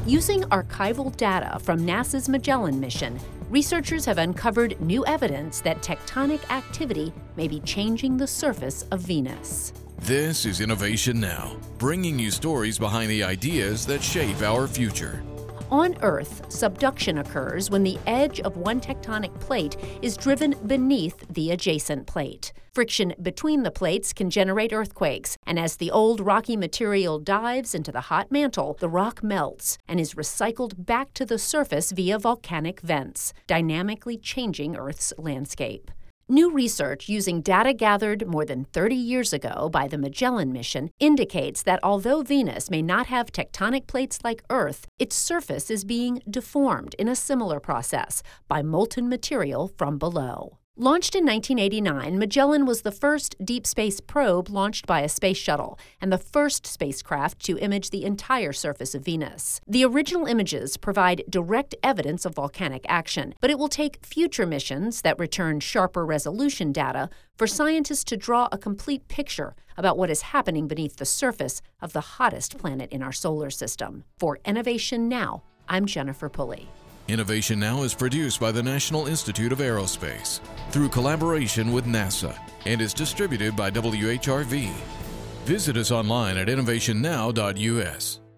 Using archival data from NASA's Magellan mission, researchers have uncovered new evidence that tectonic activity may be changing the surface of Venus. This is Innovation Now, bringing you stories behind the ideas that shape our future. On Earth, subduction occurs when the edge of one tectonic plate is driven beneath the adjacent plate. Friction between the plates can generate earthquakes, and as the old rocky material dives into the hot mantle, the rock melts and is recycled back to the surface via volcanic vents, dynamically changing Earth's landscape. New research using data gathered more than 30 years ago by the Magellan mission indicates that although Venus may not have tectonic plates like Earth, its surface is being deformed in a similar process by molten material from below. Launched in 1989, Magellan was the first deep space probe launched by a space shuttle and the first spacecraft to image the entire surface of Venus. The original images provide direct evidence of volcanic action, but it will take future missions that return sharper resolution data for scientists to draw a complete picture about what is happening beneath the surface of the hottest planet in our solar system. For Innovation Now, I'm Jennifer Pulley. Innovation Now is produced by the National Institute of Aerospace through collaboration with NASA and is distributed by WHRV. Visit us online at innovationnow.us.